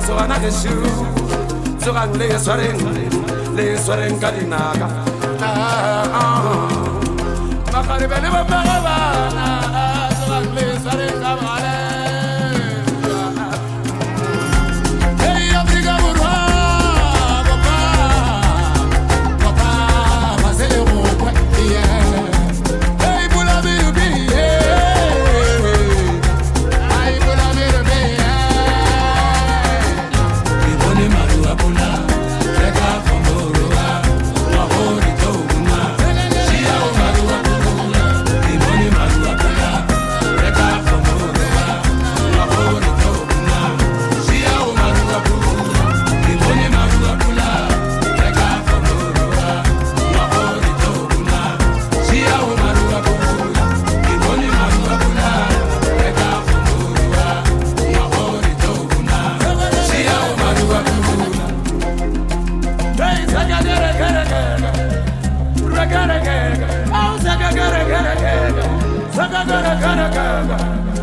Sogana ke shu Sogang le swareng ka dinaga Makari bele ba Sogang le swareng ka bale Hey Afrika burwa Papa Masele mokwe Hey bula bibi Hey bula bibi Ibone maru abula Reka fomoroa Wahori toguna Shia o maru abula Ibone maru abula Reka fomoroa Wahori toguna Shia o maru abula Ibone maru abula Reka fomoroa Wahori toguna Shia o maru abula Ibone maru abula Reka fomoroa Wahori toguna Shia o maru abula Hey, saga gere gere gere, gere gere gere, oh saga gere gere gere, saga gere gere gere.